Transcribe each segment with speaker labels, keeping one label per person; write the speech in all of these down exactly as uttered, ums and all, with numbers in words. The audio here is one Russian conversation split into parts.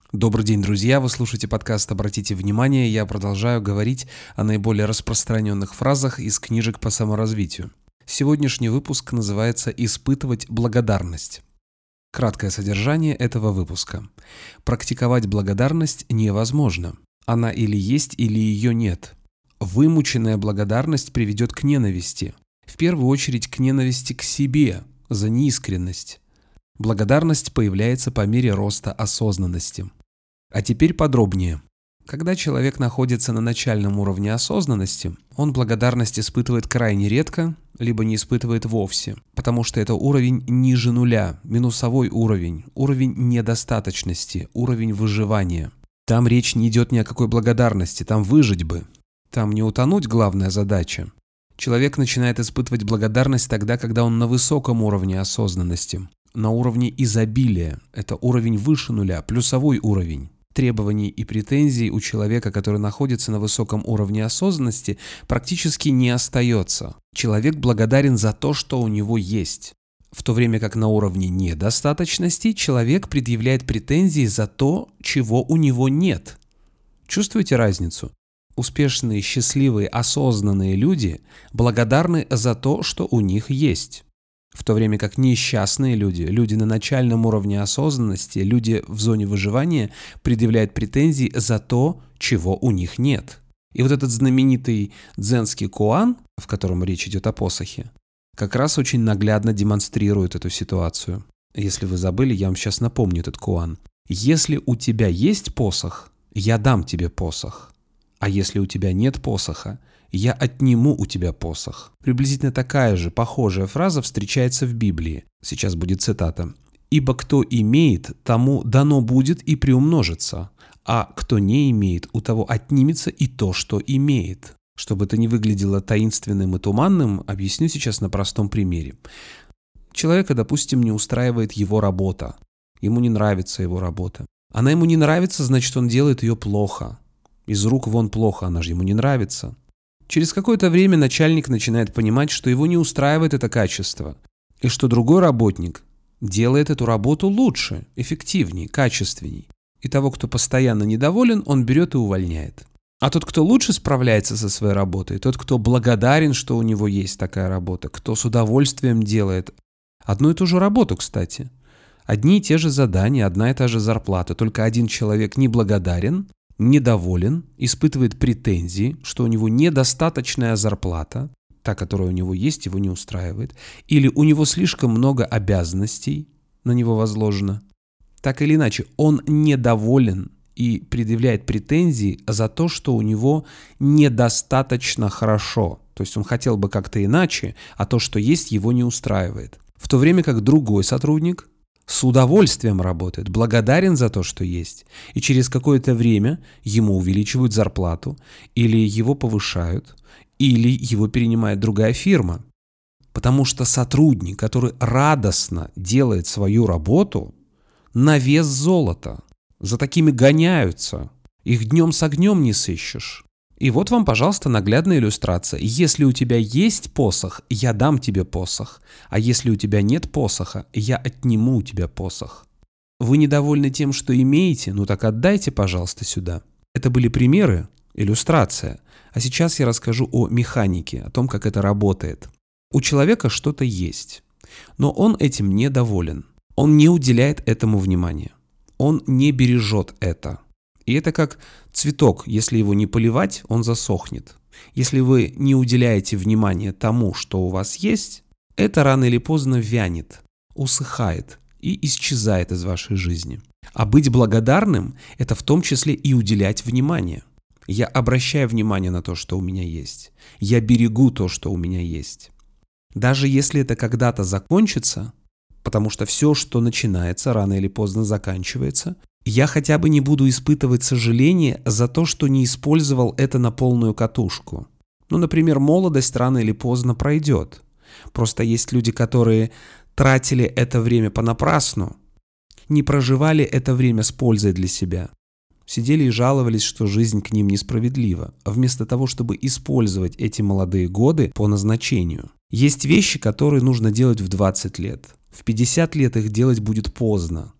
Speaker 1: Добрый день, друзья! Вы слушаете подкаст «Обратите внимание». Я продолжаю говорить о наиболее распространенных фразах из книжек по саморазвитию. Сегодняшний выпуск называется «Испытывать благодарность». Краткое содержание этого выпуска. Практиковать благодарность невозможно. Она или есть, или ее нет. Вымученная благодарность приведет к ненависти. В первую очередь к ненависти к себе за неискренность. Благодарность появляется по мере роста осознанности. А теперь подробнее. Когда человек находится на начальном уровне осознанности, он благодарность испытывает крайне редко, либо не испытывает вовсе, потому что это уровень ниже нуля, минусовой уровень, уровень недостаточности, уровень выживания. Там речь не идет ни о какой благодарности, там выжить бы. Там не утонуть главная задача. Человек начинает испытывать благодарность тогда, когда он на высоком уровне осознанности, на уровне изобилия. Это уровень выше нуля, плюсовой уровень. Требований и претензий у человека, который находится на высоком уровне осознанности, практически не остается. Человек благодарен за то, что у него есть. В то время как на уровне недостаточности человек предъявляет претензии за то, чего у него нет. Чувствуете разницу? Успешные, счастливые, осознанные люди благодарны за то, что у них есть. В то время как несчастные люди, люди на начальном уровне осознанности, люди в зоне выживания предъявляют претензии за то, чего у них нет. И вот этот знаменитый дзенский куан, в котором речь идет о посохе, как раз очень наглядно демонстрирует эту ситуацию. Если вы забыли, я вам сейчас напомню этот куан. Если у тебя есть посох, я дам тебе посох. А если у тебя нет посоха, я отниму у тебя посох. Приблизительно такая же, похожая фраза встречается в Библии. Сейчас будет цитата. «Ибо кто имеет, тому дано будет и приумножится, а кто не имеет, у того отнимется и то, что имеет». Чтобы это не выглядело таинственным и туманным, объясню сейчас на простом примере. Человека, допустим, не устраивает его работа. Ему не нравится его работа. Она ему не нравится, значит, он делает ее плохо. Из рук вон плохо, она же ему не нравится. Через какое-то время начальник начинает понимать, что его не устраивает это качество, и что другой работник делает эту работу лучше, эффективнее, качественней. И того, кто постоянно недоволен, он берет и увольняет. А тот, кто лучше справляется со своей работой, тот, кто благодарен, что у него есть такая работа, кто с удовольствием делает одну и ту же работу, кстати. Одни и те же задания, одна и та же зарплата, только один человек неблагодарен, недоволен, испытывает претензии, что у него недостаточная зарплата, та, которая у него есть, его не устраивает, или у него слишком много обязанностей на него возложено. Так или иначе, он недоволен и предъявляет претензии за то, что у него недостаточно хорошо. То есть он хотел бы как-то иначе, а то, что есть, его не устраивает. В то время как другой сотрудник с удовольствием работает, благодарен за то, что есть, и через какое-то время ему увеличивают зарплату, или его повышают, или его перенимает другая фирма. Потому что сотрудник, который радостно делает свою работу, на вес золота. За такими гоняются. Их днем с огнем не сыщешь. И вот вам, пожалуйста, наглядная иллюстрация. Если у тебя есть посох, я дам тебе посох. А если у тебя нет посоха, я отниму у тебя посох. Вы недовольны тем, что имеете? Ну так отдайте, пожалуйста, сюда. Это были примеры, иллюстрация. А сейчас я расскажу о механике, о том, как это работает. У человека что-то есть, но он этим недоволен. Он не уделяет этому внимания. Он не бережет это. И это как цветок, если его не поливать, он засохнет. Если вы не уделяете внимания тому, что у вас есть, это рано или поздно вянет, усыхает и исчезает из вашей жизни. А быть благодарным – это в том числе и уделять внимание. Я обращаю внимание на то, что у меня есть. Я берегу то, что у меня есть. Даже если это когда-то закончится, потому что все, что начинается, рано или поздно заканчивается, я хотя бы не буду испытывать сожаление за то, что не использовал это на полную катушку. Ну, например, молодость рано или поздно пройдет. Просто есть люди, которые тратили это время понапрасну, не проживали это время с пользой для себя. Сидели и жаловались, что жизнь к ним несправедлива, вместо того, чтобы использовать эти молодые годы по назначению. Есть вещи, которые нужно делать в двадцать лет. В пятьдесят лет их делать будет поздно.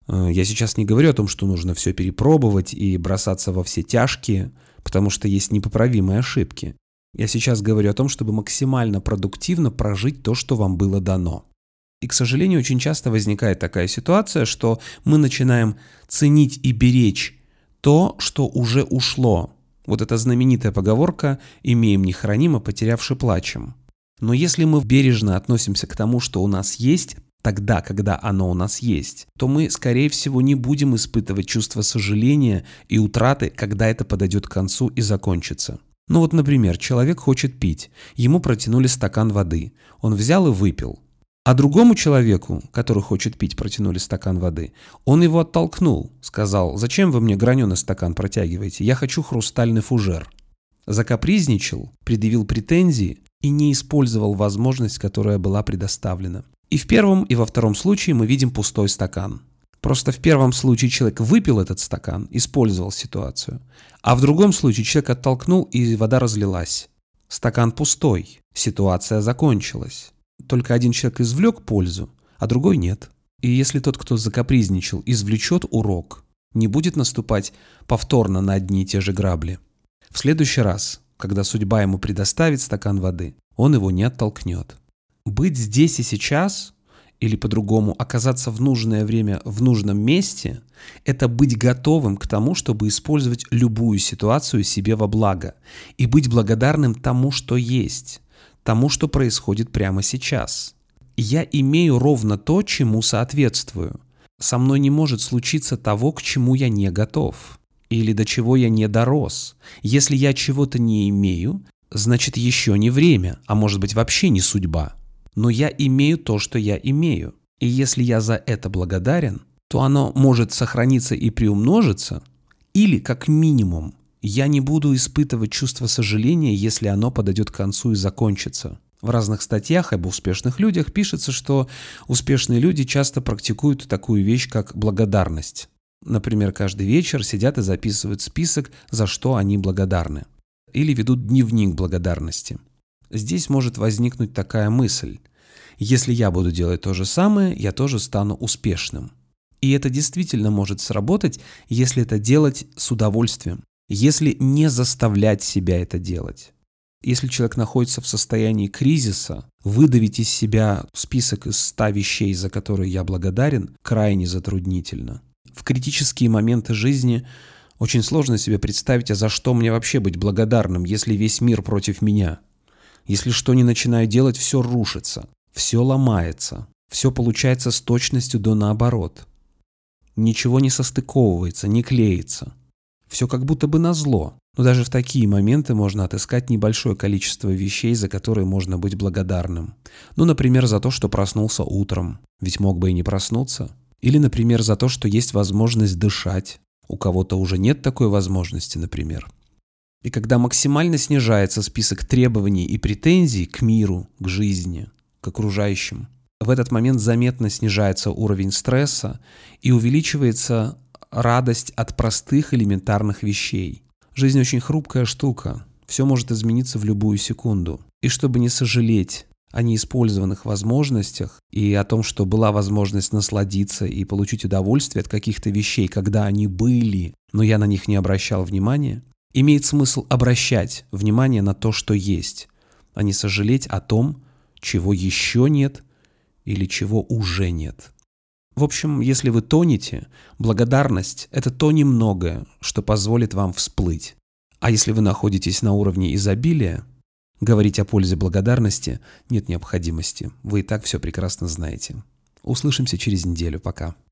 Speaker 1: Я сейчас не говорю о том, что нужно все перепробовать и бросаться во все тяжкие, потому что есть непоправимые ошибки. Я сейчас говорю о том, чтобы максимально продуктивно прожить то, что вам было дано. И, к сожалению, очень часто возникает такая ситуация, что мы начинаем ценить и беречь то, что уже ушло. Вот эта знаменитая поговорка «имеем не храним, а потерявши плачем». Но если мы бережно относимся к тому, что у нас есть, тогда, когда оно у нас есть, то мы, скорее всего, не будем испытывать чувство сожаления и утраты, когда это подойдет к концу и закончится. Ну вот, например, человек хочет пить, ему протянули стакан воды, он взял и выпил. А другому человеку, который хочет пить, протянули стакан воды, он его оттолкнул, сказал: «Зачем вы мне граненый стакан протягиваете? Я хочу хрустальный фужер». Закапризничал, предъявил претензии и не использовал возможность, которая была предоставлена. И в первом, и во втором случае мы видим пустой стакан. Просто в первом случае человек выпил этот стакан, использовал ситуацию, а в другом случае человек оттолкнул, и вода разлилась. Стакан пустой, ситуация закончилась. Только один человек извлек пользу, а другой нет. И если тот, кто закапризничал, извлечет урок, не будет наступать повторно на одни и те же грабли. В следующий раз, когда судьба ему предоставит стакан воды, он его не оттолкнет. Быть здесь и сейчас, или по-другому оказаться в нужное время в нужном месте, это быть готовым к тому, чтобы использовать любую ситуацию себе во благо и быть благодарным тому, что есть, тому, что происходит прямо сейчас. Я имею ровно то, чему соответствую. Со мной не может случиться того, к чему я не готов, или до чего я не дорос. Если я чего-то не имею, значит еще не время, а может быть вообще не судьба. Но я имею то, что я имею. И если я за это благодарен, то оно может сохраниться и приумножиться, или, как минимум, я не буду испытывать чувство сожаления, если оно подойдет к концу и закончится. В разных статьях об успешных людях пишется, что успешные люди часто практикуют такую вещь, как благодарность. Например, каждый вечер сидят и записывают список, за что они благодарны. Или ведут дневник благодарности. Здесь может возникнуть такая мысль: если я буду делать то же самое, я тоже стану успешным. И это действительно может сработать, если это делать с удовольствием, если не заставлять себя это делать. Если человек находится в состоянии кризиса, выдавить из себя список из ста вещей, за которые я благодарен, крайне затруднительно. В критические моменты жизни очень сложно себе представить, а за что мне вообще быть благодарным, если весь мир против меня. Если что не начинаю делать, все рушится, все ломается, все получается с точностью до наоборот. Ничего не состыковывается, не клеится. Все как будто бы назло. Но даже в такие моменты можно отыскать небольшое количество вещей, за которые можно быть благодарным. Ну, например, за то, что проснулся утром, ведь мог бы и не проснуться. Или, например, за то, что есть возможность дышать. У кого-то уже нет такой возможности, например. И когда максимально снижается список требований и претензий к миру, к жизни, к окружающим, в этот момент заметно снижается уровень стресса и увеличивается радость от простых элементарных вещей. Жизнь очень хрупкая штука, все может измениться в любую секунду. И чтобы не сожалеть о неиспользованных возможностях и о том, что была возможность насладиться и получить удовольствие от каких-то вещей, когда они были, но я на них не обращал внимания, имеет смысл обращать внимание на то, что есть, а не сожалеть о том, чего еще нет или чего уже нет. В общем, если вы тонете, благодарность – это то немногое, что позволит вам всплыть. А если вы находитесь на уровне изобилия, говорить о пользе благодарности нет необходимости. Вы и так все прекрасно знаете. Услышимся через неделю. Пока.